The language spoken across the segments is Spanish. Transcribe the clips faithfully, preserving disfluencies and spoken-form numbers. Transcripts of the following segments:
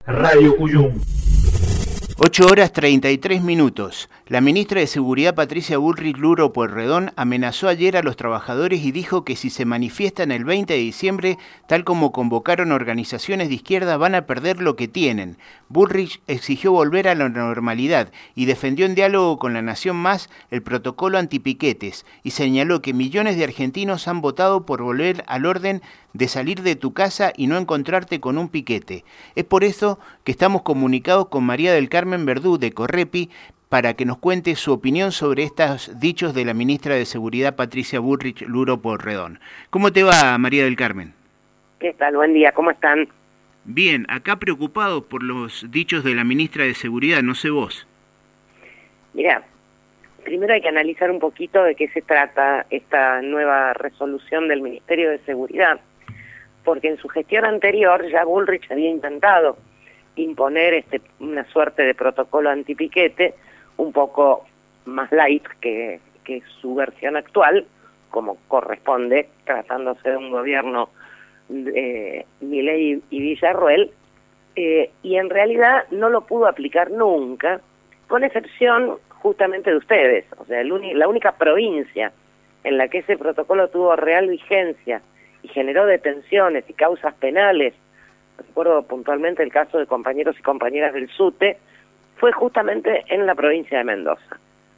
Radio Cuyum. ocho horas treinta y tres minutos. La ministra de Seguridad Patricia Bullrich Luro Pueyrredón amenazó ayer a los trabajadores y dijo que si se manifiestan el veinte de diciembre, tal como convocaron organizaciones de izquierda, van a perder lo que tienen. Bullrich exigió volver a la normalidad y defendió en diálogo con La Nación Más el protocolo antipiquetes y señaló que millones de argentinos han votado por volver al orden de salir de tu casa y no encontrarte con un piquete. Es por eso que estamos comunicados con María del Carmen Verdú de Correpi para que nos cuente su opinión sobre estos dichos de la ministra de Seguridad Patricia Bullrich Luro Pueyrredón. ¿Cómo te va, María del Carmen? ¿Qué tal? Buen día, ¿cómo están? Bien, acá preocupados por los dichos de la ministra de Seguridad, no sé vos. Mira, primero hay que analizar un poquito de qué se trata esta nueva resolución del Ministerio de Seguridad, porque en su gestión anterior ya Bullrich había intentado imponer este, una suerte de protocolo antipiquete un poco más light que, que su versión actual, como corresponde, tratándose de un gobierno de Milei y Villarruel, eh, y en realidad no lo pudo aplicar nunca, con excepción justamente de ustedes. O sea, el uni- la única provincia en la que ese protocolo tuvo real vigencia y generó detenciones y causas penales, recuerdo puntualmente el caso de compañeros y compañeras del SUTE, fue justamente en la provincia de Mendoza,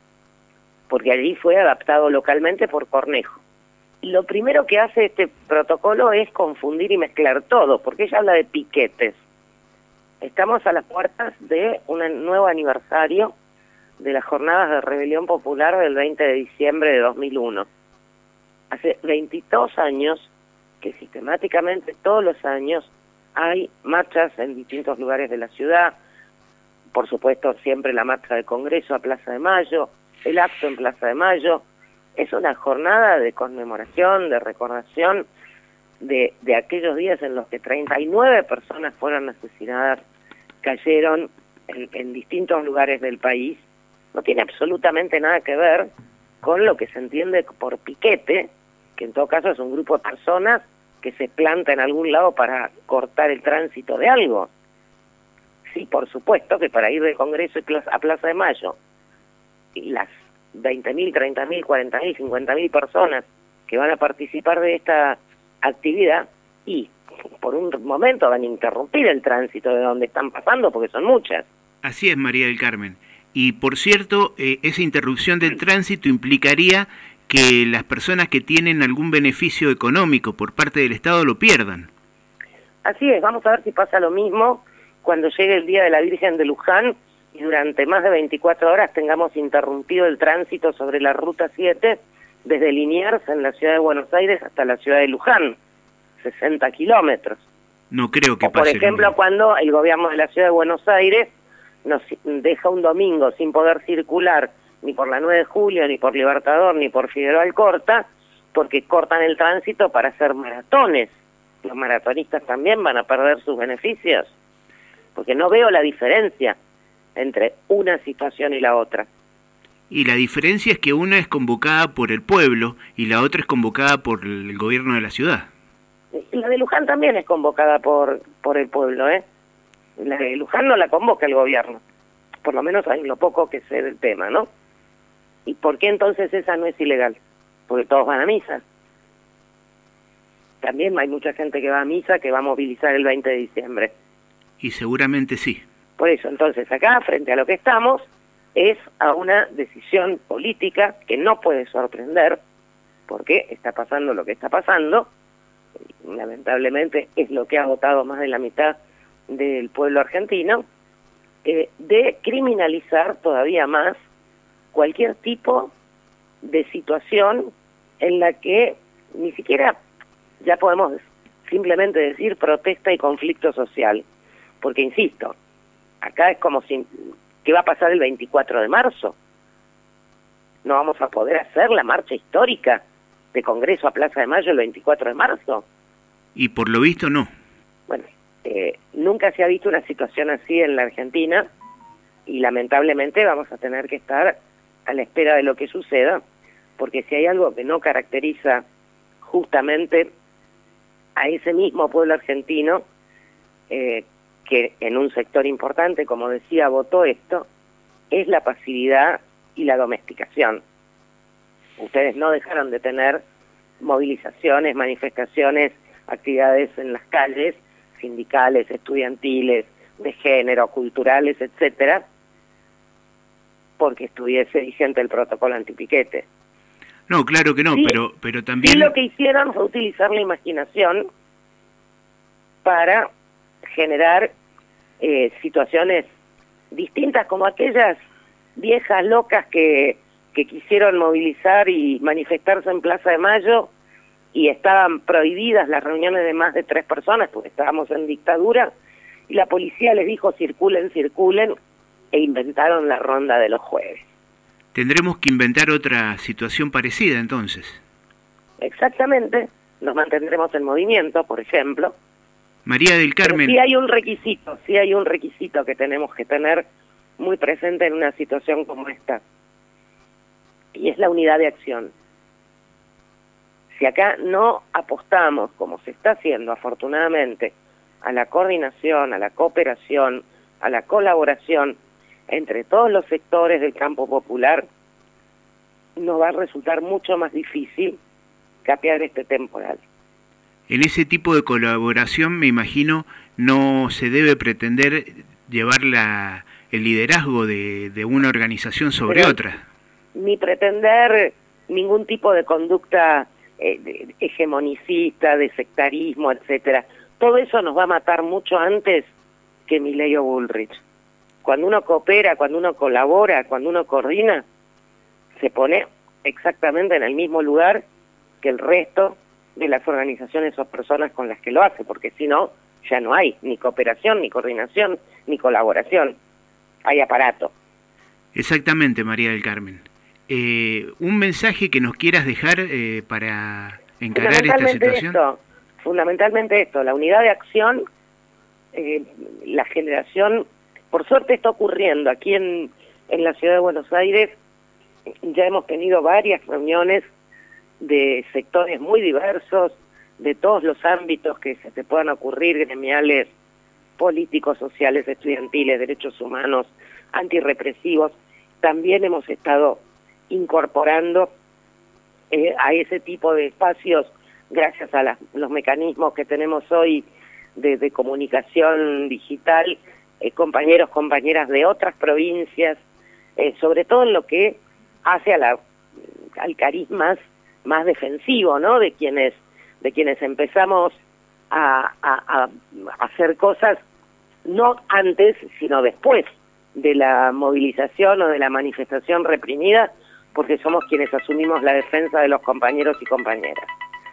porque allí fue adaptado localmente por Cornejo. Y lo primero que hace este protocolo es confundir y mezclar todo, porque ella habla de piquetes. Estamos a las puertas de un nuevo aniversario de las jornadas de rebelión popular del veinte de diciembre de dos mil uno. Hace veintidós años que sistemáticamente todos los años hay marchas en distintos lugares de la ciudad, por supuesto siempre la marcha del Congreso a Plaza de Mayo, el acto en Plaza de Mayo. Es una jornada de conmemoración, de recordación de, de aquellos días en los que treinta y nueve personas fueron asesinadas, cayeron en, en distintos lugares del país. No tiene absolutamente nada que ver con lo que se entiende por piquete, que en todo caso es un grupo de personas que se planta en algún lado para cortar el tránsito de algo. Sí, por supuesto que para ir del Congreso a Plaza de Mayo, y las veinte mil, treinta mil, cuarenta mil, cincuenta mil personas que van a participar de esta actividad, y por un momento van a interrumpir el tránsito de donde están pasando, porque son muchas. Así es, María del Carmen. Y por cierto, eh, esa interrupción del tránsito implicaría que las personas que tienen algún beneficio económico por parte del Estado lo pierdan. Así es, vamos a ver si pasa lo mismo cuando llegue el Día de la Virgen de Luján y durante más de veinticuatro horas tengamos interrumpido el tránsito sobre la Ruta siete desde Liniers en la ciudad de Buenos Aires hasta la ciudad de Luján, sesenta kilómetros. No creo que o por pase. ejemplo, cuando el gobierno de la ciudad de Buenos Aires nos deja un domingo sin poder circular ni por la nueve de julio, ni por Libertador, ni por Figueroa Alcorta, porque cortan el tránsito para hacer maratones. Los maratonistas también van a perder sus beneficios, porque no veo la diferencia entre una situación y la otra. Y la diferencia es que una es convocada por el pueblo y la otra es convocada por el gobierno de la ciudad. Y la de Luján también es convocada por, por el pueblo, ¿eh? La de Luján no la convoca el gobierno, por lo menos hay lo poco que sé del tema, ¿no? ¿Y por qué entonces esa no es ilegal? Porque todos van a misa. También hay mucha gente que va a misa que va a movilizar el veinte de diciembre. Y seguramente sí. Por eso, entonces, acá, frente a lo que estamos, es a una decisión política que no puede sorprender, porque está pasando lo que está pasando. Lamentablemente es lo que ha votado más de la mitad del pueblo argentino, eh, de criminalizar todavía más cualquier tipo de situación en la que ni siquiera ya podemos simplemente decir protesta y conflicto social, porque insisto, acá es como si, ¿qué va a pasar el veinticuatro de marzo? ¿No vamos a poder hacer la marcha histórica de Congreso a Plaza de Mayo el veinticuatro de marzo? Y por lo visto no. Bueno, eh, nunca se ha visto una situación así en la Argentina y lamentablemente vamos a tener que estar a la espera de lo que suceda, porque si hay algo que no caracteriza justamente a ese mismo pueblo argentino, eh, que en un sector importante, como decía, votó esto, es la pasividad y la domesticación. Ustedes no dejaron de tener movilizaciones, manifestaciones, actividades en las calles, sindicales, estudiantiles, de género, culturales, etcétera, porque estuviese vigente el protocolo antipiquete. No, claro que no, sí, pero pero también... Sí, lo que hicieron fue utilizar la imaginación para generar eh, situaciones distintas, como aquellas viejas locas que, que quisieron movilizar y manifestarse en Plaza de Mayo y estaban prohibidas las reuniones de más de tres personas porque estábamos en dictadura, y la policía les dijo circulen, circulen, e inventaron la ronda de los jueves. Tendremos que inventar otra situación parecida entonces. Exactamente, nos mantendremos en movimiento, por ejemplo. María del Carmen. Pero sí hay un requisito, sí hay un requisito que tenemos que tener muy presente en una situación como esta, y es la unidad de acción. Si acá no apostamos, como se está haciendo afortunadamente, a la coordinación, a la cooperación, a la colaboración entre todos los sectores del campo popular, nos va a resultar mucho más difícil capear este temporal. En ese tipo de colaboración, me imagino, no se debe pretender llevar la, el liderazgo de, de una organización sobre Pero, otra. Ni pretender ningún tipo de conducta eh, de, hegemonicista, de sectarismo, etcétera. Todo eso nos va a matar mucho antes que Milei o Bullrich. Cuando uno coopera, cuando uno colabora, cuando uno coordina, se pone exactamente en el mismo lugar que el resto de las organizaciones o personas con las que lo hace, porque si no, ya no hay ni cooperación, ni coordinación, ni colaboración. Hay aparato. Exactamente, María del Carmen. Eh, ¿Un mensaje que nos quieras dejar eh, para encarar esta situación? Esto, fundamentalmente esto, la unidad de acción, eh, la generación, por suerte está ocurriendo aquí en, en la ciudad de Buenos Aires. Ya hemos tenido varias reuniones de sectores muy diversos, de todos los ámbitos que se te puedan ocurrir, gremiales, políticos, sociales, estudiantiles, derechos humanos, antirrepresivos. También hemos estado incorporando eh, a ese tipo de espacios, gracias a la, los mecanismos que tenemos hoy de, de comunicación digital, eh, compañeros, compañeras de otras provincias, eh, sobre todo en lo que hace a la, al carisma más defensivo, ¿no? De quienes de quienes empezamos a, a, a hacer cosas no antes, sino después de la movilización o de la manifestación reprimida, porque somos quienes asumimos la defensa de los compañeros y compañeras.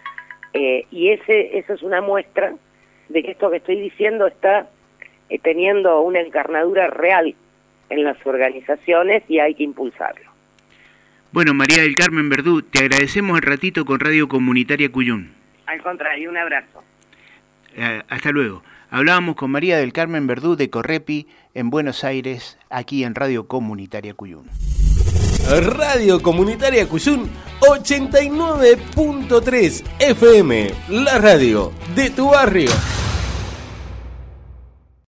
Eh, y ese eso es una muestra de que esto que estoy diciendo está eh, teniendo una encarnadura real en las organizaciones y hay que impulsarlo. Bueno, María del Carmen Verdú, te agradecemos el ratito con Radio Comunitaria Cuyún. Al contrario, un abrazo. Eh, hasta luego. Hablábamos con María del Carmen Verdú de Correpi en Buenos Aires, aquí en Radio Comunitaria Cuyún. Radio Comunitaria Cuyún, ochenta y nueve punto tres F M, la radio de tu barrio.